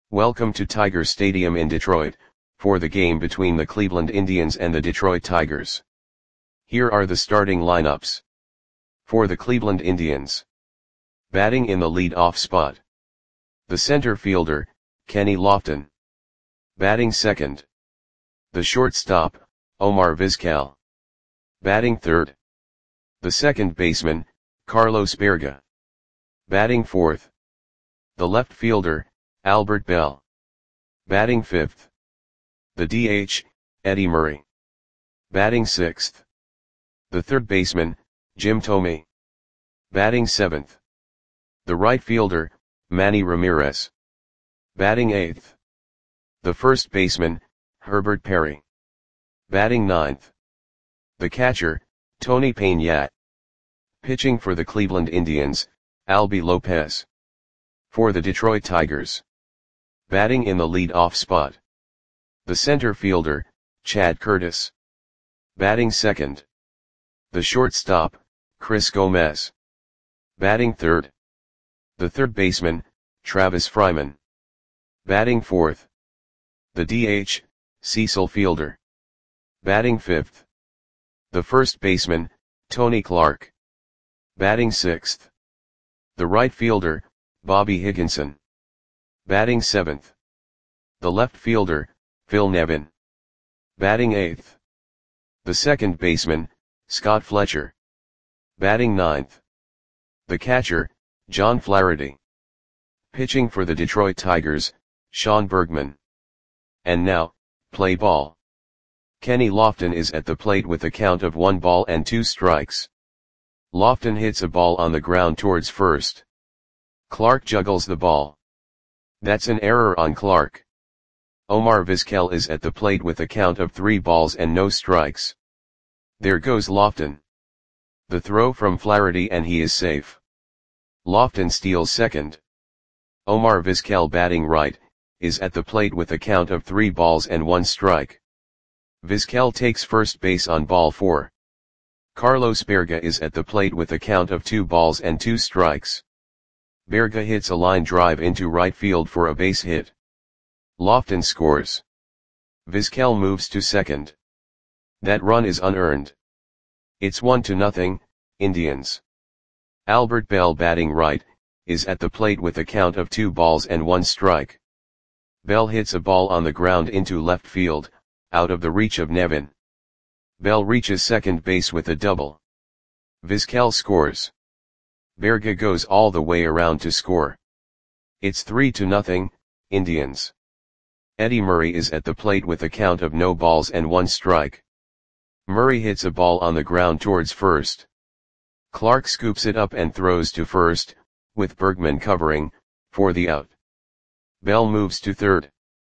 Welcome to Tiger Stadium in Detroit, for the game between the Cleveland Indians and the Detroit Tigers. Here are the starting lineups. For the Cleveland Indians. Batting in the lead-off spot. The center fielder, Kenny Lofton. Batting second. The shortstop, Omar Vizquel. Batting third. The second baseman, Carlos Baerga. Batting fourth. The left fielder, Albert Belle. Batting fifth. The DH, Eddie Murray. Batting sixth. The third baseman, Jim Thome. Batting seventh. The right fielder, Manny Ramirez. Batting eighth. The first baseman, Herbert Perry. Batting ninth. The catcher, Tony Peña. Pitching for the Cleveland Indians, Albie Lopez. For the Detroit Tigers. Batting in the lead-off spot. The center fielder, Chad Curtis. Batting second. The shortstop, Chris Gomez. Batting third. The third baseman, Travis Fryman. Batting fourth. The DH, Cecil Fielder. Batting fifth. The first baseman, Tony Clark. Batting sixth. The right fielder, Bobby Higginson. Batting seventh. The left fielder, Phil Nevin. Batting eighth. The second baseman, Scott Fletcher. Batting ninth. The catcher, John Flaherty. Pitching for the Detroit Tigers, Sean Bergman. And now, play ball. Kenny Lofton is at the plate with a count of 1 ball and 2 strikes. Lofton hits a ball on the ground towards first. Clark juggles the ball. That's an error on Clark. Omar Vizquel is at the plate with a count of 3 balls and no strikes. There goes Lofton. The throw from Flaherty and he is safe. Lofton steals second. Omar Vizquel, batting right, is at the plate with a count of 3 balls and 1 strike. Vizquel takes first base on ball 4. Carlos Baerga is at the plate with a count of 2 balls and 2 strikes. Baerga hits a line drive into right field for a base hit. Lofton scores. Vizquel moves to second. That run is unearned. It's 1-0, Indians. Albert Belle, batting right, is at the plate with a count of 2 balls and 1 strike. Belle hits a ball on the ground into left field, out of the reach of Nevin. Belle reaches second base with a double. Vizquel scores. Baerga goes all the way around to score. It's 3-0, Indians. Eddie Murray is at the plate with a count of no balls and 1 strike. Murray hits a ball on the ground towards first. Clark scoops it up and throws to first, with Bergman covering, for the out. Belle moves to third.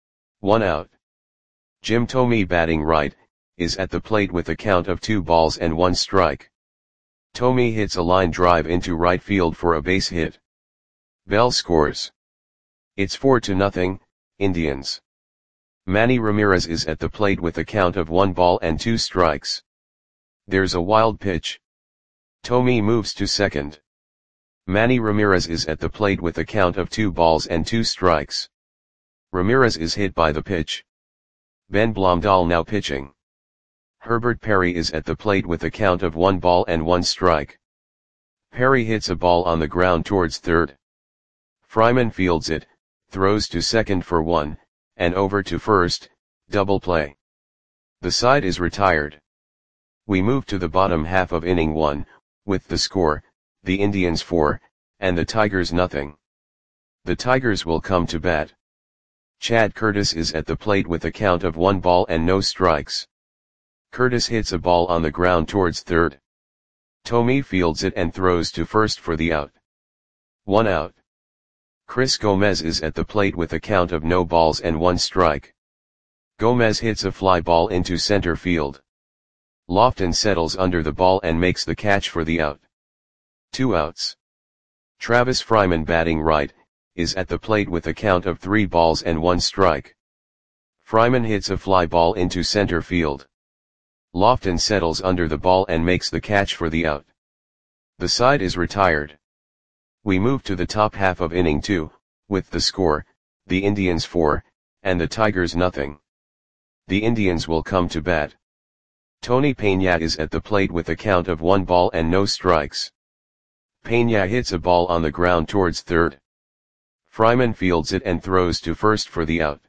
1 out. Jim Thome, batting right, is at the plate with a count of 2 balls and 1 strike. Thome hits a line drive into right field for a base hit. Belle scores. It's 4-0, Indians. Manny Ramirez is at the plate with a count of 1 ball and 2 strikes. There's a wild pitch. Thome moves to second. Manny Ramirez is at the plate with a count of 2 balls and 2 strikes. Ramirez is hit by the pitch. Ben Blomdahl now pitching. Herbert Perry is at the plate with a count of 1 ball and 1 strike. Perry hits a ball on the ground towards third. Fryman fields it, throws to second for 1, and over to first, double play. The side is retired. We move to the bottom half of inning 1, with the score, the Indians 4, and the Tigers nothing. The Tigers will come to bat. Chad Curtis is at the plate with a count of 1 ball and no strikes. Curtis hits a ball on the ground towards third. Thome fields it and throws to first for the out. 1 out. Chris Gomez is at the plate with a count of no balls and 1 strike. Gomez hits a fly ball into center field. Lofton settles under the ball and makes the catch for the out. 2 outs. Travis Fryman, batting right, is at the plate with a count of 3 balls and 1 strike. Fryman hits a fly ball into center field. Lofton settles under the ball and makes the catch for the out. The side is retired. We move to the top half of inning 2, with the score, the Indians 4, and the Tigers nothing. The Indians will come to bat. Tony Peña is at the plate with a count of 1 ball and no strikes. Peña hits a ball on the ground towards third. Fryman fields it and throws to first for the out.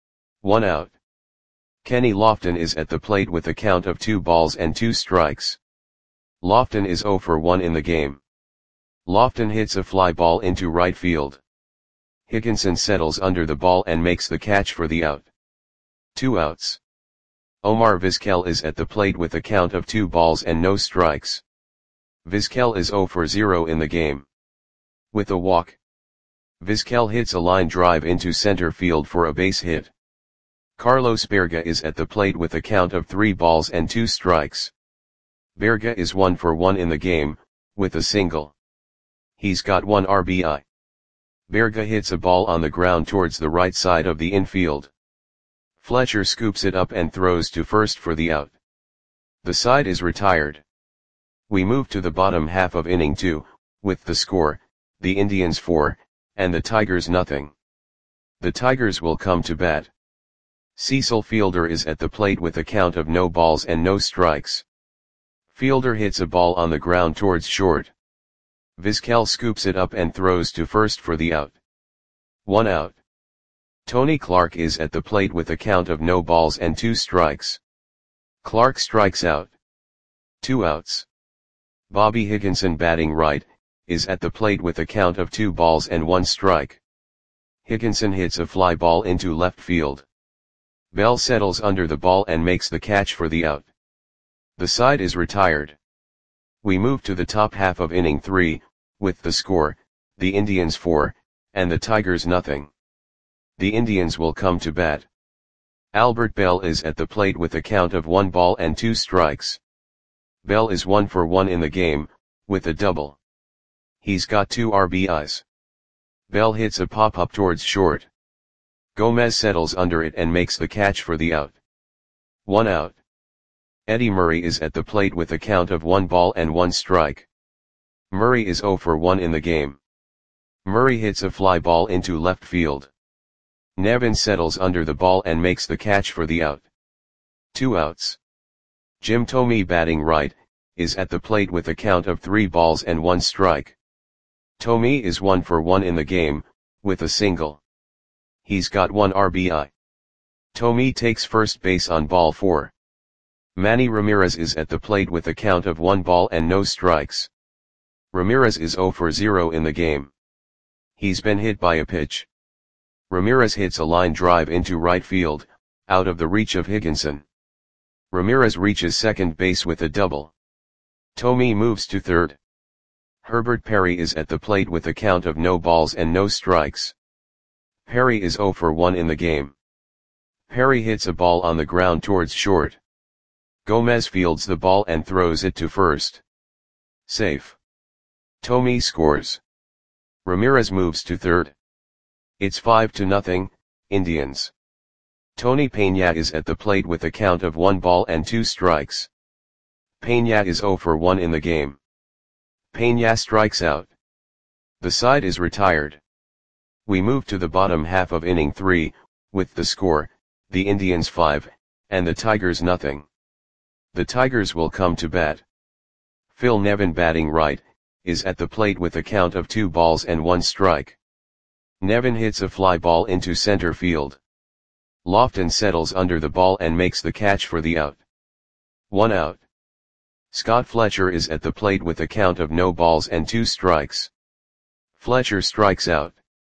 1 out. Kenny Lofton is at the plate with a count of 2 balls and 2 strikes. Lofton is 0 for 1 in the game. Lofton hits a fly ball into right field. Higginson settles under the ball and makes the catch for the out. 2 outs. Omar Vizquel is at the plate with a count of 2 balls and no strikes. Vizquel is 0 for 0 in the game. With a walk, Vizquel hits a line drive into center field for a base hit. Carlos Berga is at the plate with a count of 3 balls and 2 strikes. Berga is 1 for 1 in the game, with a single. He's got 1 RBI. Berga hits a ball on the ground towards the right side of the infield. Fletcher scoops it up and throws to first for the out. The side is retired. We move to the bottom half of inning 2, with the score, the Indians 4, and the Tigers nothing. The Tigers will come to bat. Cecil Fielder is at the plate with a count of no balls and no strikes. Fielder hits a ball on the ground towards short. Vizquel scoops it up and throws to first for the out. 1 out. Tony Clark is at the plate with a count of no balls and 2 strikes. Clark strikes out. 2 outs. Bobby Higginson, batting right, is at the plate with a count of 2 balls and 1 strike. Higginson hits a fly ball into left field. Bell settles under the ball and makes the catch for the out. The side is retired. We move to the top half of inning 3, with the score, the Indians 4, and the Tigers nothing. The Indians will come to bat. Albert Bell is at the plate with a count of 1 ball and 2 strikes. Bell is 1 for 1 in the game, with a double. He's got 2 RBIs. Bell hits a pop-up towards short. Gomez settles under it and makes the catch for the out. 1 out. Eddie Murray is at the plate with a count of 1 ball and 1 strike. Murray is 0 for 1 in the game. Murray hits a fly ball into left field. Nevin settles under the ball and makes the catch for the out. 2 outs. Jim Thome, batting right, is at the plate with a count of 3 balls and 1 strike. Thome is 1 for 1 in the game, with a single. He's got 1 RBI. Thome takes first base on ball 4. Manny Ramirez is at the plate with a count of 1 ball and no strikes. Ramirez is 0 for 0 in the game. He's been hit by a pitch. Ramirez hits a line drive into right field, out of the reach of Higginson. Ramirez reaches second base with a double. Thome moves to third. Herbert Perry is at the plate with a count of no balls and no strikes. Perry is 0 for 1 in the game. Perry hits a ball on the ground towards short. Gomez fields the ball and throws it to first. Safe. Thome scores. Ramirez moves to third. It's 5-0, Indians. Tony Peña is at the plate with a count of 1 ball and 2 strikes. Peña is 0 for 1 in the game. Peña strikes out. The side is retired. We move to the bottom half of inning 3, with the score, the Indians 5, and the Tigers nothing. The Tigers will come to bat. Phil Nevin, batting right, is at the plate with a count of 2 balls and 1 strike. Nevin hits a fly ball into center field. Lofton settles under the ball and makes the catch for the out. 1 out. Scott Fletcher is at the plate with a count of no balls and 2 strikes. Fletcher strikes out.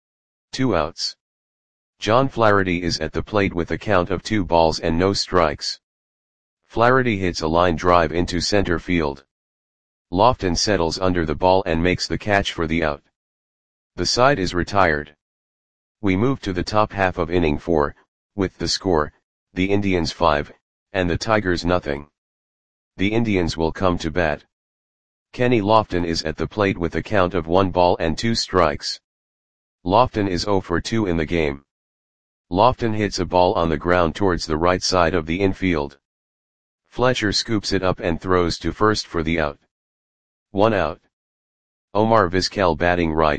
2 outs. John Flaherty is at the plate with a count of 2 balls and no strikes. Flaherty hits a line drive into center field. Lofton settles under the ball and makes the catch for the out. The side is retired. We move to the top half of inning 4, with the score, the Indians 5, and the Tigers nothing. The Indians will come to bat. Kenny Lofton is at the plate with a count of 1 ball and 2 strikes. Lofton is 0 for 2 in the game. Lofton hits a ball on the ground towards the right side of the infield. Fletcher scoops it up and throws to first for the out. 1 out. Omar Vizquel, batting right,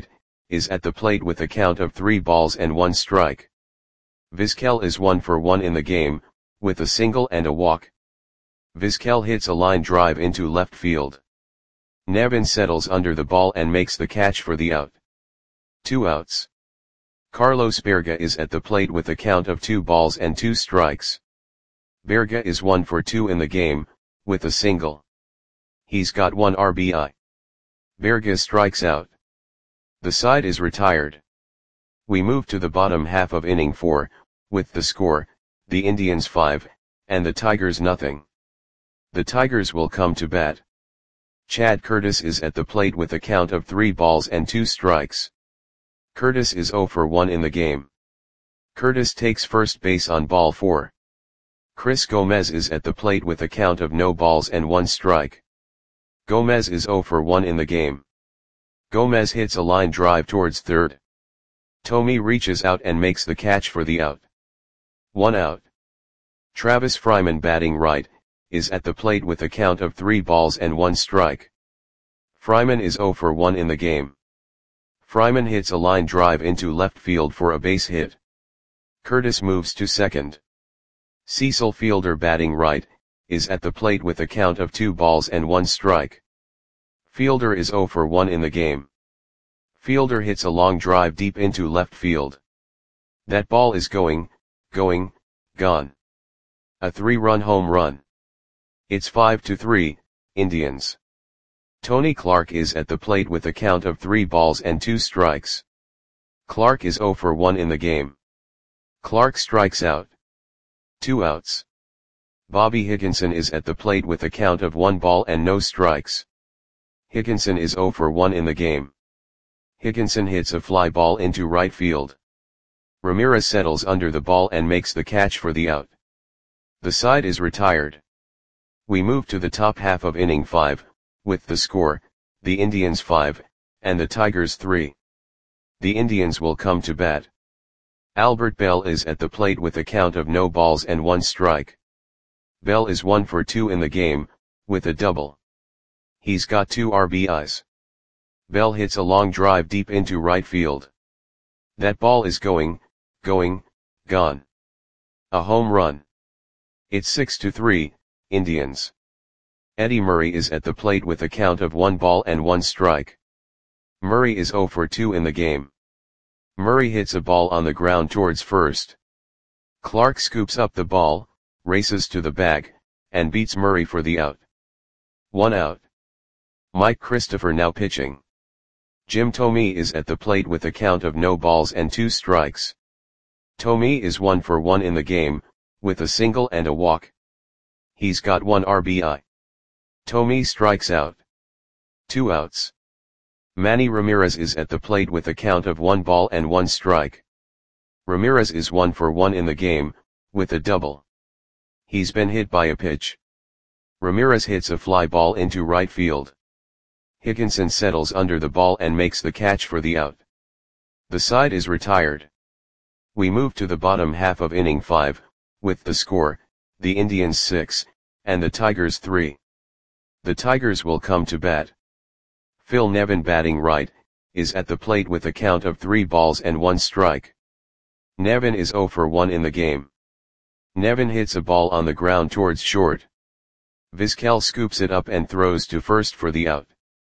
is at the plate with a count of 3 balls and 1 strike. Vizquel is 1 for 1 in the game, with a single and a walk. Vizquel hits a line drive into left field. Nevin settles under the ball and makes the catch for the out. 2 outs. Carlos Berga is at the plate with a count of 2 balls and 2 strikes. Berga is 1 for 2 in the game, with a single. He's got 1 RBI. Berga strikes out. The side is retired. We move to the bottom half of inning 4, with the score, the Indians 5, and the Tigers nothing. The Tigers will come to bat. Chad Curtis is at the plate with a count of 3 balls and 2 strikes. Curtis is 0 for 1 in the game. Curtis takes first base on ball 4. Chris Gomez is at the plate with a count of no balls and 1 strike. Gomez is 0 for 1 in the game. Gomez hits a line drive towards third. Thome reaches out and makes the catch for the out. 1 out. Travis Fryman, batting right, is at the plate with a count of 3 balls and 1 strike. Fryman is 0 for 1 in the game. Fryman hits a line drive into left field for a base hit. Curtis moves to second. Cecil Fielder, batting right, is at the plate with a count of 2 balls and 1 strike. Fielder is 0 for 1 in the game. Fielder hits a long drive deep into left field. That ball is gone. A 3-run home run. It's 5-3, Indians. Tony Clark is at the plate with a count of 3 balls and 2 strikes. Clark is 0 for 1 in the game. Clark strikes out. 2 outs. Bobby Higginson is at the plate with a count of 1 ball and no strikes. Higginson is 0 for 1 in the game. Higginson hits a fly ball into right field. Ramirez settles under the ball and makes the catch for the out. The side is retired. We move to the top half of inning 5, with the score, the Indians 5, and the Tigers 3. The Indians will come to bat. Albert Bell is at the plate with a count of no balls and 1 strike. Bell is 1 for 2 in the game, with a double. He's got 2 RBIs. Bell hits a long drive deep into right field. That ball is gone. A home run. It's 6-3, Indians. Eddie Murray is at the plate with a count of 1 ball and 1 strike. Murray is 0 for 2 in the game. Murray hits a ball on the ground towards first. Clark scoops up the ball, races to the bag, and beats Murray for the out. 1 out. Mike Christopher now pitching. Jim Thome is at the plate with a count of no balls and 2 strikes. Thome is 1 for 1 in the game, with a single and a walk. He's got 1 RBI. Thome strikes out. 2 outs. Manny Ramirez is at the plate with a count of 1 ball and 1 strike. Ramirez is 1 for 1 in the game, with a double. He's been hit by a pitch. Ramirez hits a fly ball into right field. Higginson settles under the ball and makes the catch for the out. The side is retired. We move to the bottom half of inning 5, with the score, the Indians 6, and the Tigers 3. The Tigers will come to bat. Phil Nevin, batting right, is at the plate with a count of 3 balls and 1 strike. Nevin is 0 for 1 in the game. Nevin hits a ball on the ground towards short. Vizquel scoops it up and throws to first for the out.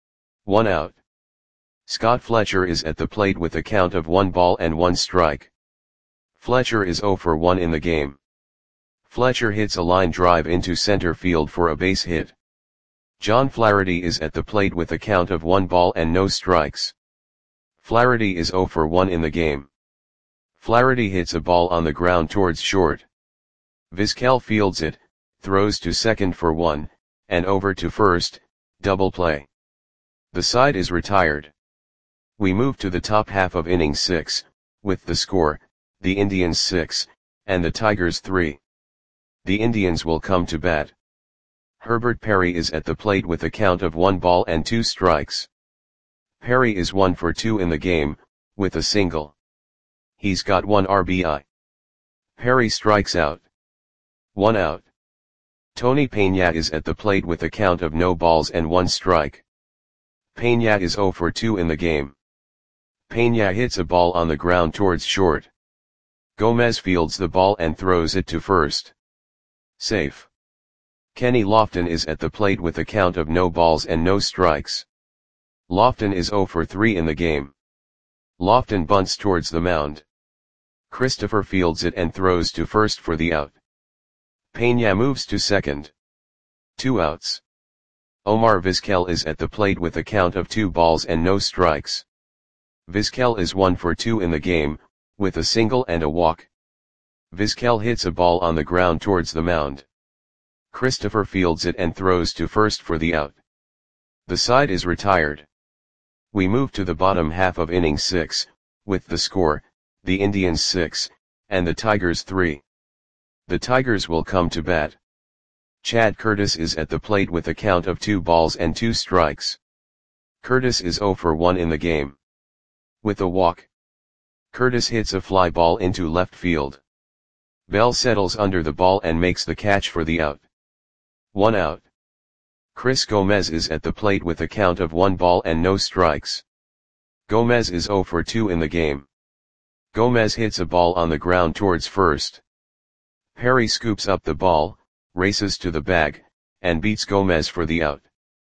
1 out. Scott Fletcher is at the plate with a count of 1 ball and 1 strike. Fletcher is 0 for 1 in the game. Fletcher hits a line drive into center field for a base hit. John Flaherty is at the plate with a count of 1 ball and no strikes. Flaherty is 0 for 1 in the game. Flaherty hits a ball on the ground towards short. Vizquel fields it, throws to second for 1, and over to first, double play. The side is retired. We move to the top half of inning 6, with the score, the Indians 6, and the Tigers 3. The Indians will come to bat. Herbert Perry is at the plate with a count of 1 ball and 2 strikes. Perry is 1 for 2 in the game, with a single. He's got 1 RBI. Perry strikes out. 1 out. Tony Peña is at the plate with a count of no balls and 1 strike. Peña is 0 for 2 in the game. Peña hits a ball on the ground towards short. Gomez fields the ball and throws it to first. Safe. Kenny Lofton is at the plate with a count of no balls and no strikes. Lofton is 0 for 3 in the game. Lofton bunts towards the mound. Christopher fields it and throws to first for the out. Peña moves to second. 2 outs. Omar Vizquel is at the plate with a count of 2 balls and no strikes. Vizquel is 1 for 2 in the game, with a single and a walk. Vizquel hits a ball on the ground towards the mound. Christopher fields it and throws to first for the out. The side is retired. We move to the bottom half of inning 6, with the score, the Indians 6, and the Tigers 3. The Tigers will come to bat. Chad Curtis is at the plate with a count of 2 balls and 2 strikes. Curtis is 0 for 1 in the game. With a walk, Curtis hits a fly ball into left field. Bell settles under the ball and makes the catch for the out. 1 out. Chris Gomez is at the plate with a count of 1 ball and no strikes. Gomez is 0 for 2 in the game. Gomez hits a ball on the ground towards first. Perry scoops up the ball, races to the bag, and beats Gomez for the out.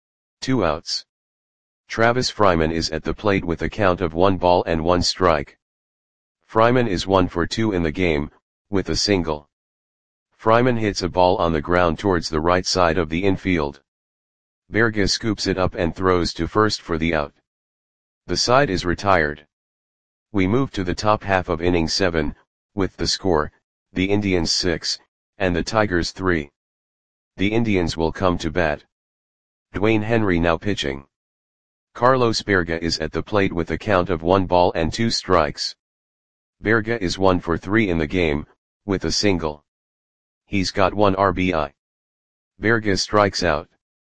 2 outs. Travis Fryman is at the plate with a count of 1 ball and 1 strike. Fryman is 1 for 2 in the game, with a single. Fryman hits a ball on the ground towards the right side of the infield. Berga scoops it up and throws to first for the out. The side is retired. We move to the top half of inning 7, with the score, the Indians 6, and the Tigers 3. The Indians will come to bat. Dwayne Henry now pitching. Carlos Berga is at the plate with a count of 1 ball and 2 strikes. Berga is 1 for 3 in the game, with a single. He's got 1 RBI. Berga strikes out.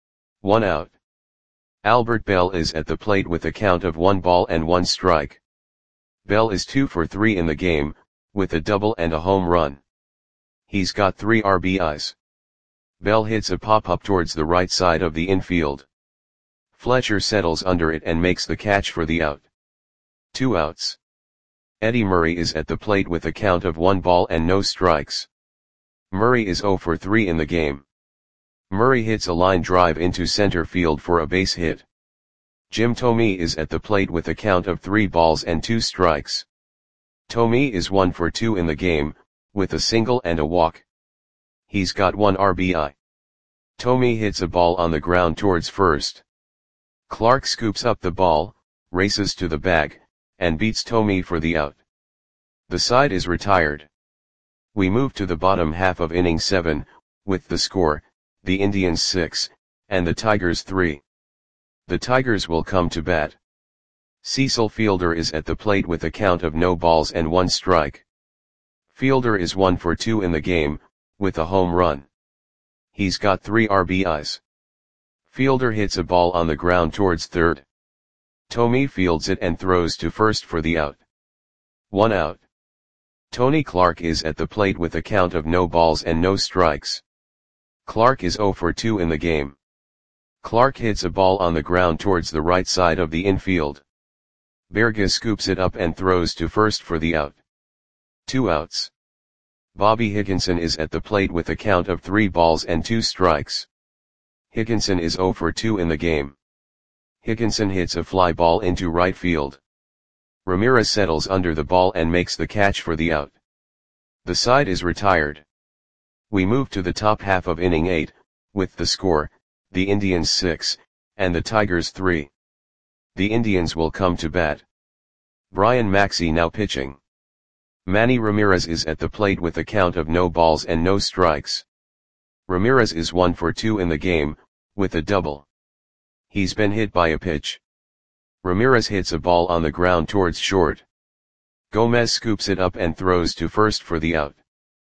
1 out. Albert Bell is at the plate with a count of 1 ball and 1 strike. Bell is 2 for 3 in the game, with a double and a home run. He's got 3 RBIs. Bell hits a pop-up towards the right side of the infield. Fletcher settles under it and makes the catch for the out. 2 outs. Eddie Murray is at the plate with a count of 1 ball and no strikes. Murray is 0 for 3 in the game. Murray hits a line drive into center field for a base hit. Jim Thome is at the plate with a count of 3 balls and 2 strikes. Thome is 1 for 2 in the game, with a single and a walk. He's got 1 RBI. Thome hits a ball on the ground towards first. Clark scoops up the ball, races to the bag, and beats Thome for the out. The side is retired. We move to the bottom half of inning 7, with the score, the Indians 6, and the Tigers 3. The Tigers will come to bat. Cecil Fielder is at the plate with a count of no balls and 1 strike. Fielder is 1 for 2 in the game, with a home run. He's got 3 RBIs. Fielder hits a ball on the ground towards third. Thome fields it and throws to first for the out. 1 out. Tony Clark is at the plate with a count of no balls and no strikes. Clark is 0 for 2 in the game. Clark hits a ball on the ground towards the right side of the infield. Berga scoops it up and throws to first for the out. 2 outs. Bobby Higginson is at the plate with a count of 3 balls and 2 strikes. Higginson is 0 for 2 in the game. Higginson hits a fly ball into right field. Ramirez settles under the ball and makes the catch for the out. The side is retired. We move to the top half of inning 8, with the score, the Indians 6, and the Tigers 3. The Indians will come to bat. Brian Maxey now pitching. Manny Ramirez is at the plate with a count of no balls and no strikes. Ramirez is 1 for 2 in the game, with a double. He's been hit by a pitch. Ramirez hits a ball on the ground towards short. Gomez scoops it up and throws to first for the out.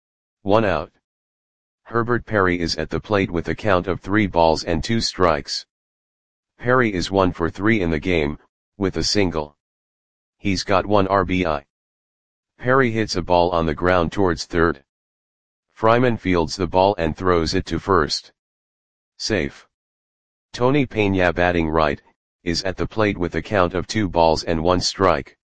1 out. Herbert Perry is at the plate with a count of 3 balls and 2 strikes. Perry is 1 for 3 in the game, with a single. He's got 1 RBI. Perry hits a ball on the ground towards third. Fryman fields the ball and throws it to first. Safe. Tony Peña batting right, is at the plate with a count of 2 balls and 1 strike.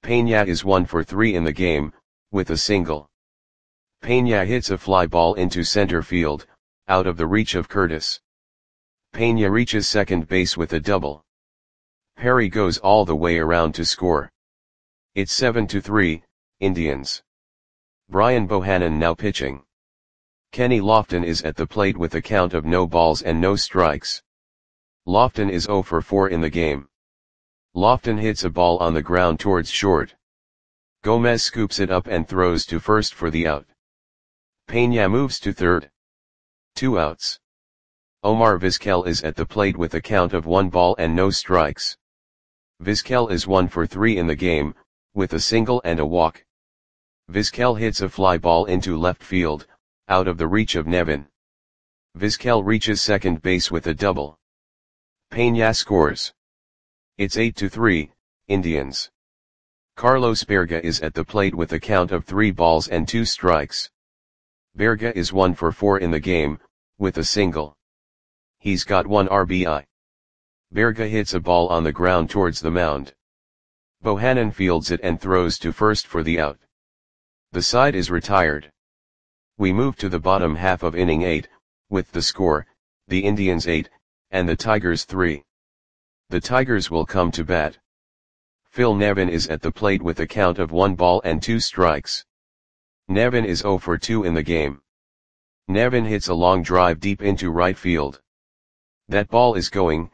Peña is 1 for 3 in the game, with a single. Peña hits a fly ball into center field, out of the reach of Curtis. Peña reaches second base with a double. Perry goes all the way around to score. It's 7-3, Indians. Brian Bohannon now pitching. Kenny Lofton is at the plate with a count of no balls and no strikes. Lofton is 0 for 4 in the game. Lofton hits a ball on the ground towards short. Gomez scoops it up and throws to first for the out. Peña moves to third. 2 outs. Omar Vizquel is at the plate with a count of 1 ball and no strikes. Vizquel is 1 for 3 in the game, with a single and a walk. Vizquel hits a fly ball into left field, out of the reach of Nevin. Vizquel reaches second base with a double. Peña scores. It's 8-3, Indians. Carlos Berga is at the plate with a count of 3 balls and 2 strikes. Berga is 1 for 4 in the game, with a single. He's got 1 RBI. Berga hits a ball on the ground towards the mound. Bohannon fields it and throws to first for the out. The side is retired. We move to the bottom half of inning 8, with the score, the Indians 8, and the Tigers 3. The Tigers will come to bat. Phil Nevin is at the plate with a count of 1 ball and 2 strikes. Nevin is 0 for 2 in the game. Nevin hits a long drive deep into right field. That ball is gone.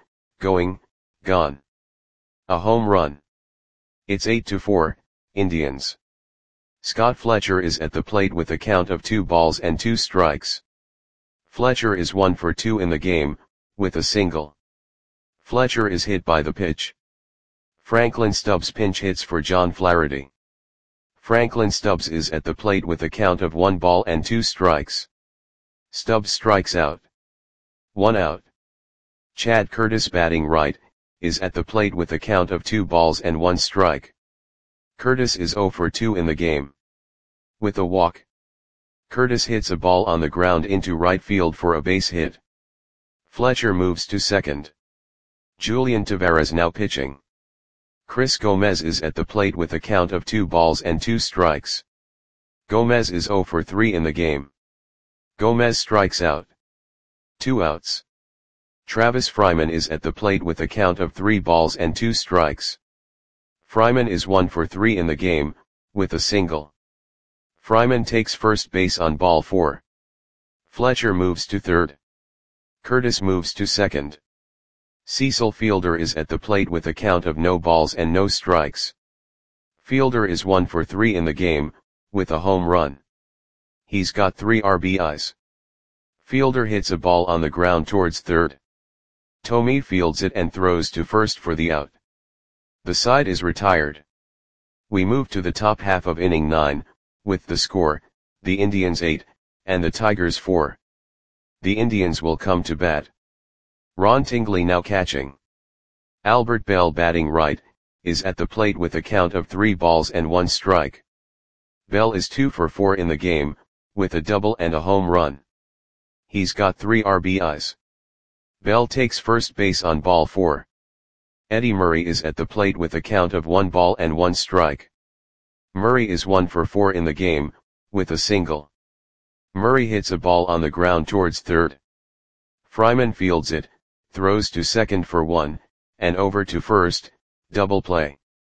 A home run. It's 8-4, Indians. Scott Fletcher is at the plate with a count of 2 balls and 2 strikes. Fletcher is 1 for 2 in the game, with a single. Fletcher is hit by the pitch. Franklin Stubbs pinch hits for John Flaherty. Franklin Stubbs is at the plate with a count of 1 ball and 2 strikes. Stubbs strikes out. 1 out. Chad Curtis batting right, is at the plate with a count of 2 balls and 1 strike. Curtis is 0 for 2 in the game. With a walk. Curtis hits a ball on the ground into right field for a base hit. Fletcher moves to second. Julian Tavares now pitching. Chris Gomez is at the plate with a count of 2 balls and 2 strikes. Gomez is 0 for 3 in the game. Gomez strikes out. 2 outs. Travis Fryman is at the plate with a count of 3 balls and 2 strikes. Fryman is 1 for 3 in the game, with a single. Fryman takes first base on ball 4. Fletcher moves to third. Curtis moves to second. Cecil Fielder is at the plate with a count of no balls and no strikes. Fielder is 1 for 3 in the game, with a home run. He's got 3 RBIs. Fielder hits a ball on the ground towards third. Tommy fields it and throws to first for the out. The side is retired. We move to the top half of inning 9, with the score, the Indians 8, and the Tigers 4. The Indians will come to bat. Ron Tingley now catching. Albert Bell batting right, is at the plate with a count of 3 balls and 1 strike. Bell is 2 for 4 in the game, with a double and a home run. He's got 3 RBIs. Bell takes first base on ball 4. Eddie Murray is at the plate with a count of 1 ball and 1 strike. Murray is 1 for 4 in the game, with a single. Murray hits a ball on the ground towards third. Fryman fields it, throws to second for 1, and over to first, double play.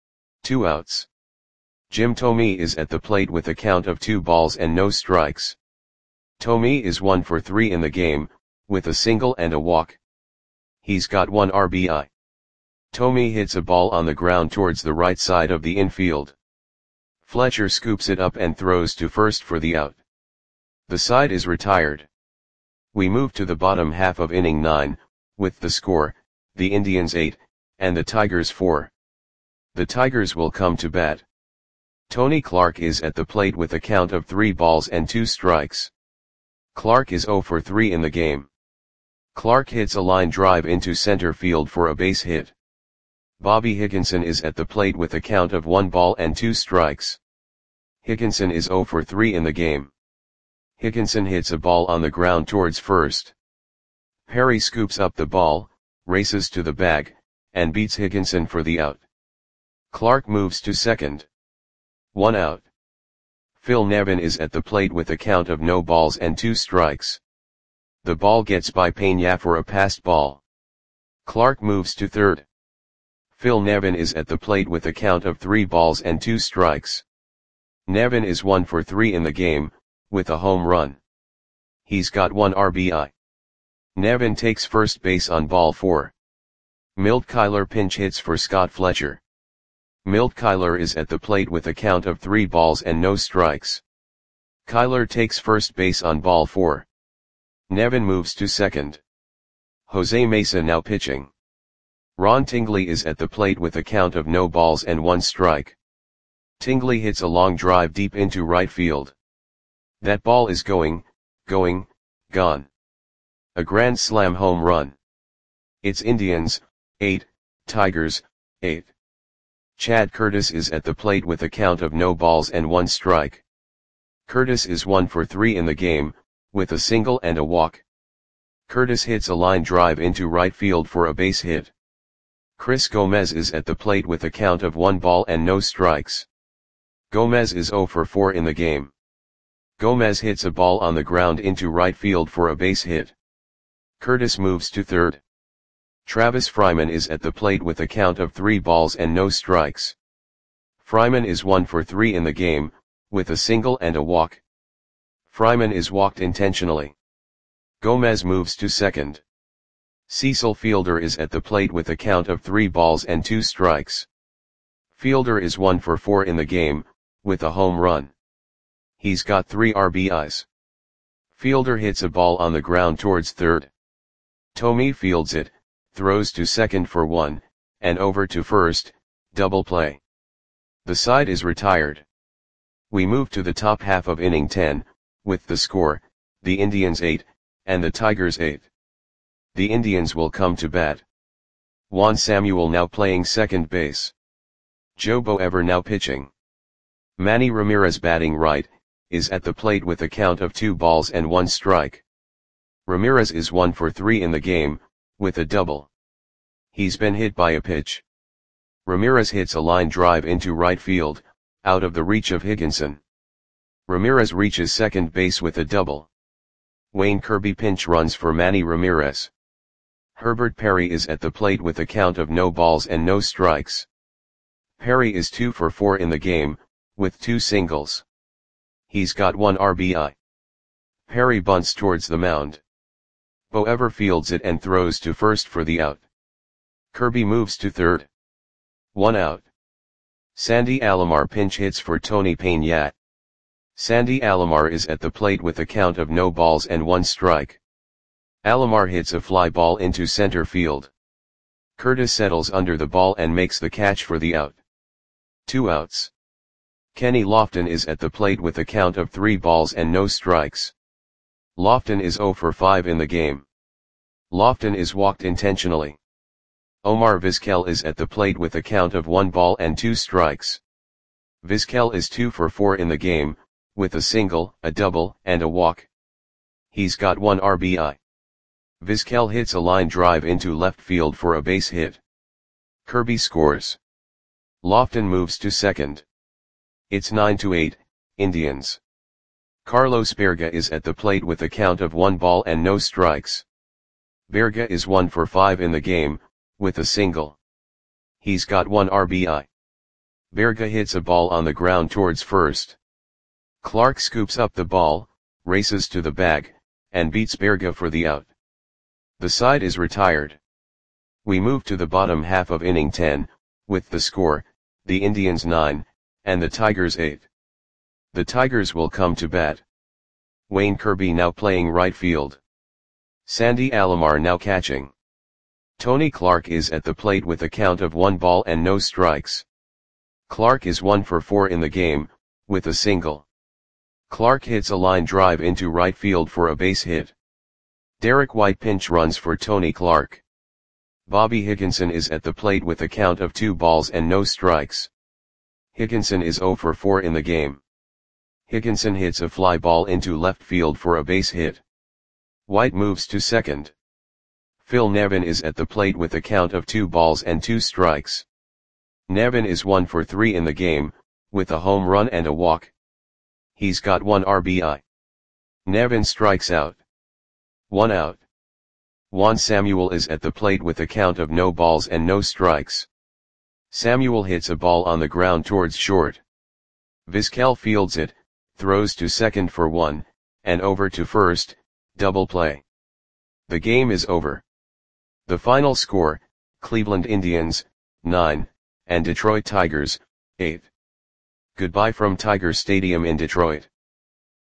2 outs. Jim Thome is at the plate with a count of 2 balls and no strikes. Thome is 1 for 3 in the game, with a single and a walk. He's got 1 RBI. Thome hits a ball on the ground towards the right side of the infield. Fletcher scoops it up and throws to first for the out. The side is retired. We move to the bottom half of inning 9, with the score, the Indians 8, and the Tigers 4. The Tigers will come to bat. Tony Clark is at the plate with a count of 3 balls and 2 strikes. Clark is 0 for 3 in the game. Clark hits a line drive into center field for a base hit. Bobby Higginson is at the plate with a count of 1 ball and 2 strikes. Higginson is 0 for 3 in the game. Higginson hits a ball on the ground towards first. Perry scoops up the ball, races to the bag, and beats Higginson for the out. Clark moves to second. 1 out. Phil Nevin is at the plate with a count of no balls and 2 strikes. The ball gets by Peña for a passed ball. Clark moves to third. Phil Nevin is at the plate with a count of 3 balls and 2 strikes. Nevin is 1 for 3 in the game, with a home run. He's got 1 RBI. Nevin takes first base on ball 4. Milt Kyler pinch hits for Scott Fletcher. Milt Kyler is at the plate with a count of 3 balls and no strikes. Kyler takes first base on ball 4. Nevin moves to second. Jose Mesa now pitching. Ron Tingley is at the plate with a count of no balls and 1 strike. Tingley hits a long drive deep into right field. That ball is gone. A grand slam home run. It's Indians, 8, Tigers, 8. Chad Curtis is at the plate with a count of no balls and 1 strike. Curtis is 1 for 3 in the game, with a single and a walk. Curtis hits a line drive into right field for a base hit. Chris Gomez is at the plate with a count of 1 ball and no strikes. Gomez is 0 for 4 in the game. Gomez hits a ball on the ground into right field for a base hit. Curtis moves to third. Travis Fryman is at the plate with a count of 3 balls and no strikes. Fryman is 1 for 3 in the game, with a single and a walk. Fryman is walked intentionally. Gomez moves to second. Cecil Fielder is at the plate with a count of 3 balls and 2 strikes. Fielder is 1 for 4 in the game, with a home run. He's got 3 RBIs. Fielder hits a ball on the ground towards third. Tommy fields it, throws to second for 1, and over to first, double play. The side is retired. We move to the top half of inning 10, with the score, the Indians 8, and the Tigers 8. The Indians will come to bat. Juan Samuel now playing second base. Joe Boever now pitching. Manny Ramirez batting right, is at the plate with a count of 2 balls and 1 strike. Ramirez is 1 for 3 in the game, with a double. He's been hit by a pitch. Ramirez hits a line drive into right field, out of the reach of Higginson. Ramirez reaches second base with a double. Wayne Kirby pinch runs for Manny Ramirez. Herbert Perry is at the plate with a count of no balls and no strikes. Perry is 2 for 4 in the game, with 2 singles. He's got 1 RBI. Perry bunts towards the mound. Boever fields it and throws to first for the out. Kirby moves to third. 1 out. Sandy Alomar pinch hits for Tony Peña. Sandy Alomar is at the plate with a count of no balls and 1 strike. Alomar hits a fly ball into center field. Curtis settles under the ball and makes the catch for the out. 2 outs. Kenny Lofton is at the plate with a count of 3 balls and no strikes. Lofton is 0 for 5 in the game. Lofton is walked intentionally. Omar Vizquel is at the plate with a count of 1 ball and 2 strikes. Vizquel is 2 for 4 in the game, with a single, a double, and a walk. He's got 1 RBI. Vizquel hits a line drive into left field for a base hit. Kirby scores. Lofton moves to second. It's 9-8, Indians. Carlos Berga is at the plate with a count of 1 ball and no strikes. Berga is 1 for 5 in the game, with a single. He's got 1 RBI. Berga hits a ball on the ground towards first. Clark scoops up the ball, races to the bag, and beats Berga for the out. The side is retired. We move to the bottom half of inning 10, with the score, the Indians 9, and the Tigers 8. The Tigers will come to bat. Wayne Kirby now playing right field. Sandy Alomar now catching. Tony Clark is at the plate with a count of 1 ball and no strikes. Clark is 1 for 4 in the game, with a single. Clark hits a line drive into right field for a base hit. Derek White pinch runs for Tony Clark. Bobby Higginson is at the plate with a count of 2 balls and no strikes. Higginson is 0 for 4 in the game. Higginson hits a fly ball into left field for a base hit. White moves to second. Phil Nevin is at the plate with a count of 2 balls and 2 strikes. Nevin is 1 for 3 in the game, with a home run and a walk. He's got 1 RBI. Nevin strikes out. 1 out. Juan Samuel is at the plate with a count of no balls and no strikes. Samuel hits a ball on the ground towards short. Vizquel fields it, throws to second for 1, and over to first, double play. The game is over. The final score, Cleveland Indians, 9, and Detroit Tigers, 8. Goodbye from Tiger Stadium in Detroit.